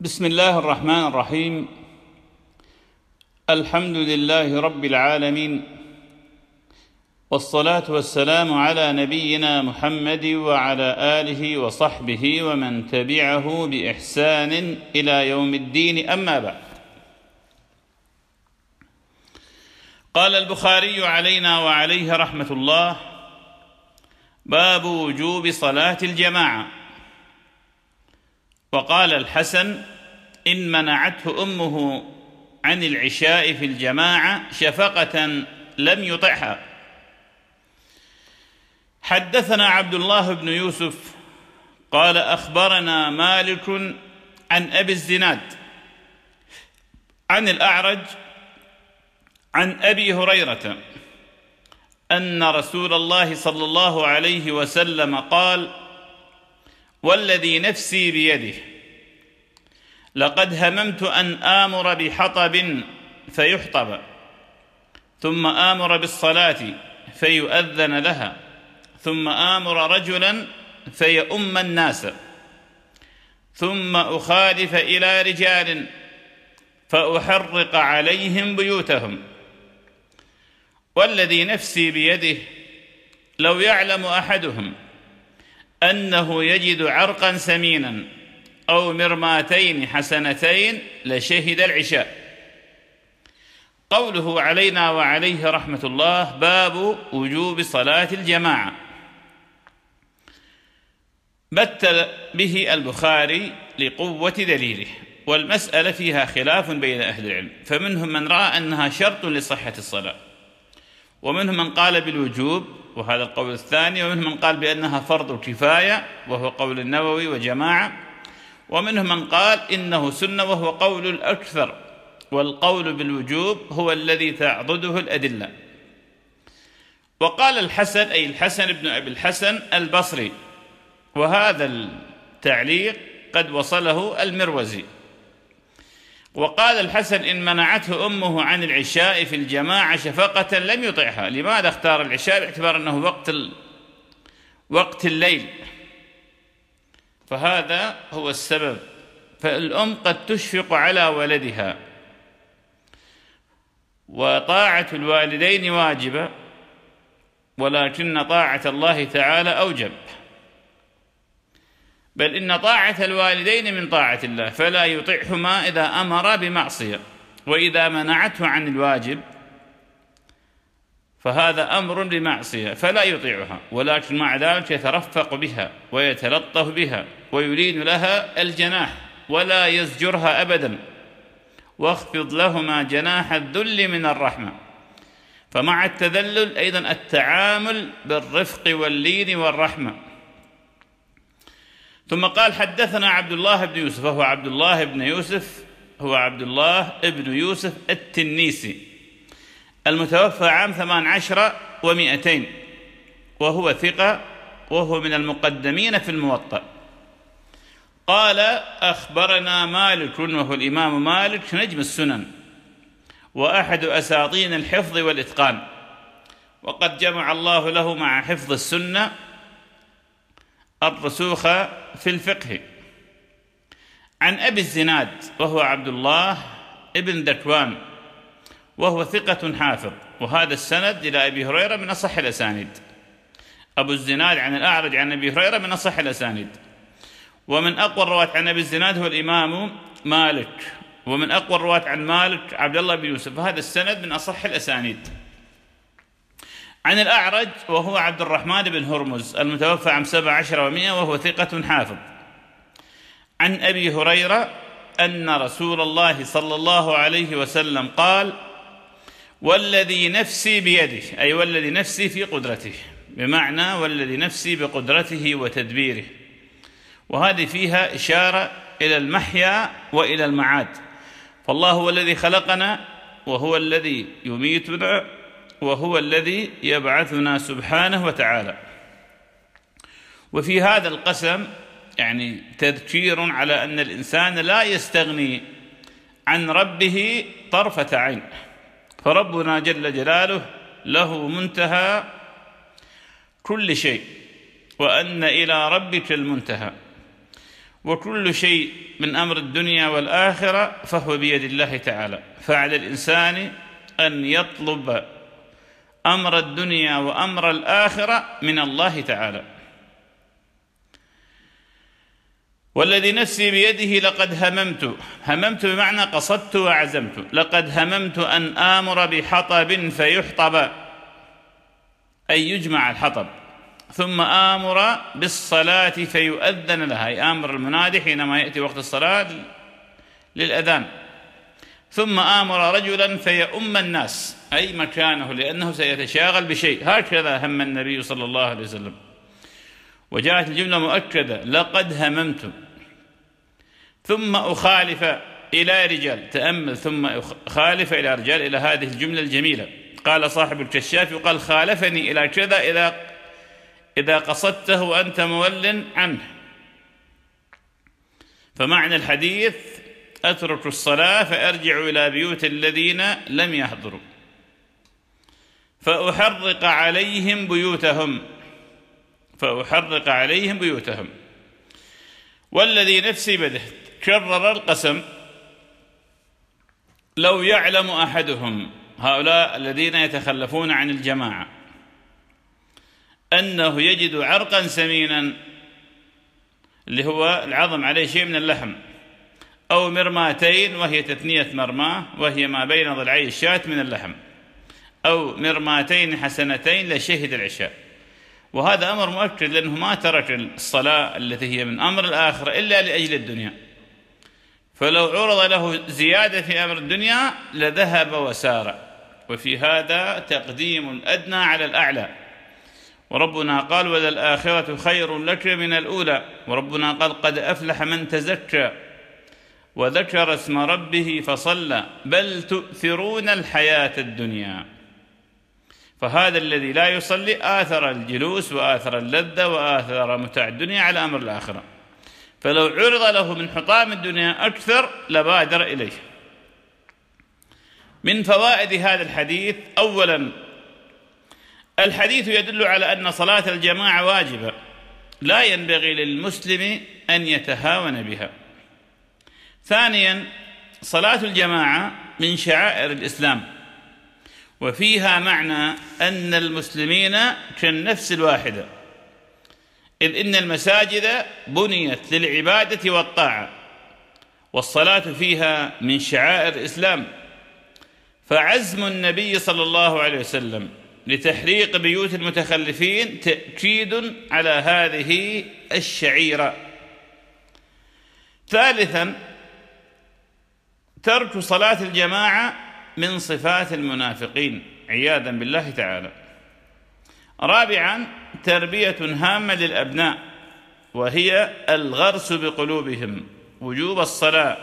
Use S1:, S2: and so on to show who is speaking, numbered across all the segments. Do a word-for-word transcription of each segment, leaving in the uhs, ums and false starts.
S1: بسم الله الرحمن الرحيم. الحمد لله رب العالمين، والصلاة والسلام على نبينا محمد وعلى آله وصحبه ومن تبعه بإحسان إلى يوم الدين، أما بعد. قال البخاري علينا وعليه رحمة الله: باب وجوب صلاة الجماعة. وقال الحسن: إن منعته أمه عن العشاء في الجماعة شفقة لم يطعها. حدثنا عبد الله بن يوسف قال أخبرنا مالك عن أبي الزناد عن الأعرج عن أبي هريرة أن رسول الله صلى الله عليه وسلم قال: والذي نفسي بيده لقد هممت أن آمر بحطب فيحطب، ثم آمر بالصلاة فيؤذن لها، ثم آمر رجلا فيؤم الناس، ثم أخالف إلى رجال فأحرق عليهم بيوتهم. والذي نفسي بيده لو يعلم أحدهم أنه يجد عرقا سمينا أو مرماتين حسنتين لشهد العشاء. قوله علينا وعليه رحمة الله: باب وجوب صلاة الجماعة. بت به البخاري لقوة دليله، والمسألة فيها خلاف بين أهل العلم، فمنهم من رأى أنها شرط لصحة الصلاة، ومنهم من قال بالوجوب وهذا القول الثاني، ومنهم من قال بأنها فرض كفاية وهو قول النووي وجماعة، ومنهم من قال إنه سنة وهو قول الأكثر، والقول بالوجوب هو الذي تعضده الأدلة. وقال الحسن، أي الحسن بن أبي الحسن البصري، وهذا التعليق قد وصله المروزي. وقال الحسن: إن منعته أمه عن العشاء في الجماعة شفقة لم يطعها. لماذا اختار العشاء؟ باعتبار أنه وقت ال... وقت الليل، فهذا هو السبب. فالأم قد تشفق على ولدها، وطاعة الوالدين واجبة، ولكن طاعة الله تعالى أوجب، بل إن طاعة الوالدين من طاعة الله، فلا يطيعهما إذا أمر بمعصية، وإذا منعته عن الواجب فهذا أمر بمعصية فلا يطيعها، ولكن مع ذلك يترفق بها ويتلطف بها ويلين لها الجناح ولا يزجرها أبدا، واخفض لهما جناح الذل من الرحمة. فمع التذلل أيضا التعامل بالرفق واللين والرحمة. ثم قال: حدثنا عبد الله بن يوسف، وهو عبد الله بن يوسف هو عبد الله بن يوسف التنيسي، المتوفى عام ثمان عشر ومئتين، وهو ثقة، وهو من المقدمين في الموطأ. قال: أخبرنا مالك، وهو الإمام مالك نجم السنن، وأحد أساطين الحفظ والإتقان، وقد جمع الله له مع حفظ السنة الرسوخ في الفقه. عن أبي الزناد، وهو عبد الله ابن ذكوان، وهو ثقة حافظ، وهذا السند إلى أبي هريرة من أصح الأسانيد. أبو الزناد عن الأعرج عن أبي هريرة من أصح الأسانيد. ومن أقوى الرواة عن أبي الزناد هو الإمام مالك، ومن أقوى الرواة عن مالك عبد الله بن يوسف، فهذا السند من أصح الأسانيد. عن الأعرج، وهو عبد الرحمن بن هرمز، المتوفى عام سبع عشر ومئة، وهو ثقة حافظ. عن أبي هريرة أن رسول الله صلى الله عليه وسلم قال: والذي نفسي بيده، أي والذي نفسي في قدرته، بمعنى والذي نفسي بقدرته وتدبيره. وهذه فيها إشارة إلى المحيا وإلى المعاد، فالله هو الذي خلقنا، وهو الذي يميتنا، وهو الذي يبعثنا سبحانه وتعالى. وفي هذا القسم يعني تذكير على أن الإنسان لا يستغني عن ربه طرفة عين، فربنا جل جلاله له منتهى كل شيء، وأن إلى ربك المنتهى. وكل شيء من أمر الدنيا والآخرة فهو بيد الله تعالى، فعلى الإنسان أن يطلب أمر الدنيا وأمر الآخرة من الله تعالى. والذي نفسي بيده لقد هممت، هممت بمعنى قصدت وعزمت، لقد هممت أن آمر بحطب فيحطب، أي يجمع الحطب، ثم آمر بالصلاة فيؤذن لها، أي آمر المنادي حينما يأتي وقت الصلاة للأذان، ثم آمر رجلا فيؤم الناس، أي مكانه، لأنه سيتشاغل بشيء. هكذا هم النبي صلى الله عليه وسلم. وجاءت الجملة مؤكدة: لقد هممت، ثم أخالف إلى رجال. تأمل: ثم أخالف إلى رجال، إلى هذه الجملة الجميلة. قال صاحب الكشاف: يقال خالفني إلى كذا إذا إذا قصدته وأنت مول عنه. فمعنى الحديث: أترك الصلاة فأرجع إلى بيوت الذين لم يحضروا فأحرق عليهم بيوتهم فأحرق عليهم بيوتهم والذي نفسي بيده. كرر القسم: لو يعلم أحدهم، هؤلاء الذين يتخلفون عن الجماعة، أنه يجد عرقا سمينا، اللي هو العظم عليه شيء من اللحم، أو مرماتين، وهي تثنية مرماه، وهي ما بين ضلعي الشاة من اللحم، أو مرماتين حسنتين لشهد العشاء. وهذا أمر مؤكد، لأنه ما ترك الصلاة التي هي من أمر الآخرة إلا لأجل الدنيا، فلو عرض له زيادة في أمر الدنيا لذهب وسار. وفي هذا تقديم الأدنى على الأعلى. وربنا قال: وللآخرة خير لك من الأولى. وربنا قال: قد أفلح من تزكى وذكر اسم ربه فصلى بل تؤثرون الحياة الدنيا. فهذا الذي لا يصلي آثر الجلوس وآثر اللذة وآثر متاع الدنيا على أمر الآخرة، فلو عرض له من حطام الدنيا أكثر لبادر إليه. من فوائد هذا الحديث: أولا، الحديث يدل على أن صلاة الجماعة واجبة، لا ينبغي للمسلم أن يتهاون بها. ثانيا، صلاة الجماعة من شعائر الإسلام، وفيها معنى أن المسلمين كالنفس الواحدة، إذ إن المساجد بنيت للعبادة والطاعة، والصلاة فيها من شعائر الإسلام. فعزم النبي صلى الله عليه وسلم لتحريق بيوت المتخلفين تأكيد على هذه الشعيرة. ثالثا، ترك صلاة الجماعة من صفات المنافقين عياذا بالله تعالى. رابعا، تربية هامة للأبناء، وهي الغرس بقلوبهم وجوب الصلاة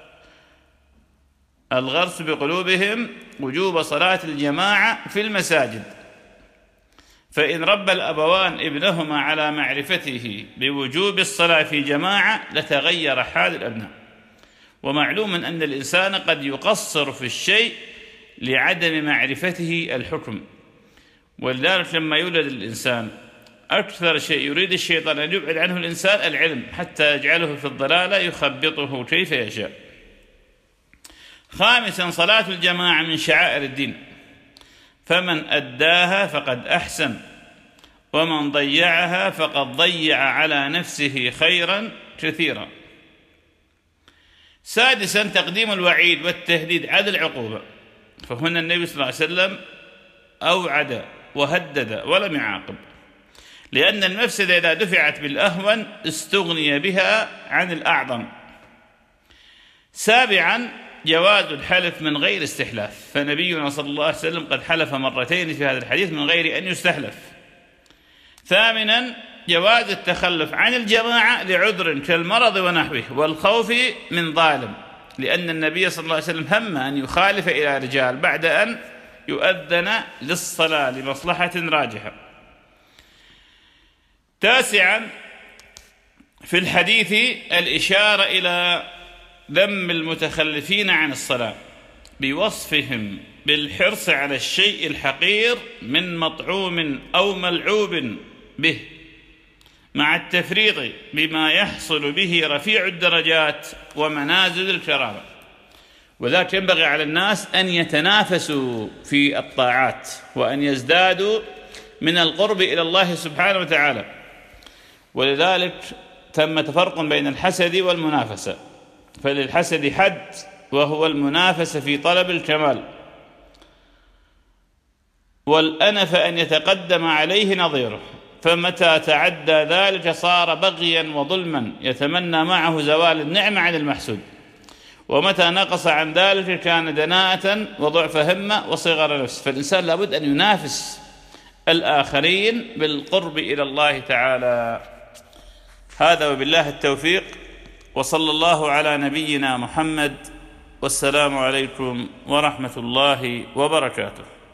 S1: الغرس بقلوبهم وجوب صلاة الجماعة في المساجد. فإن ربى الأبوان ابنهما على معرفته بوجوب الصلاة في جماعة لتغير حال الأبناء. ومعلوم أن الإنسان قد يقصر في الشيء لعدم معرفته الحكم، ولذلك لما يولد الإنسان أكثر شيء يريد الشيطان أن يبعد عنه الإنسان العلم، حتى يجعله في الضلالة يخبطه كيف يشاء. خامسا، صلاة الجماعة من شعائر الدين، فمن أداها فقد أحسن، ومن ضيعها فقد ضيع على نفسه خيرا كثيرا. سادسا، تقديم الوعيد والتهديد على العقوبة، فهنا النبي صلى الله عليه وسلم أوعد وهدد ولم يعاقب، لأن المفسدة إذا دفعت بالأهون استغني بها عن الأعظم. سابعا، جواز الحلف من غير استحلاف، فنبينا صلى الله عليه وسلم قد حلف مرتين في هذا الحديث من غير أن يستحلف. ثامنا، جواز التخلف عن الجماعة لعذر كالمرض ونحوه والخوف من ظالم، لأن النبي صلى الله عليه وسلم هم أن يخالف إلى رجال بعد أن يؤذن للصلاة لمصلحة راجحة. تاسعا، في الحديث الإشارة إلى ذم المتخلفين عن الصلاة بوصفهم بالحرص على الشيء الحقير من مطعوم أو ملعوب به، مع التفريط بما يحصل به رفيع الدرجات ومنازل الكرامة. وذلك ينبغي على الناس أن يتنافسوا في الطاعات وأن يزدادوا من القرب إلى الله سبحانه وتعالى. ولذلك تم فرق بين الحسد والمنافسة، فللحسد حد وهو المنافسة في طلب الكمال، والأنف أن يتقدم عليه نظيره، فمتى تعدى ذلك صار بغيا وظلما يتمنى معه زوال النعمة عن المحسود، ومتى نقص عن ذلك كان دناءة وضعف همة وصغر نفس. فالإنسان لابد أن ينافس الآخرين بالقرب إلى الله تعالى. هذا وبالله التوفيق، وصلى الله على نبينا محمد، والسلام عليكم ورحمة الله وبركاته.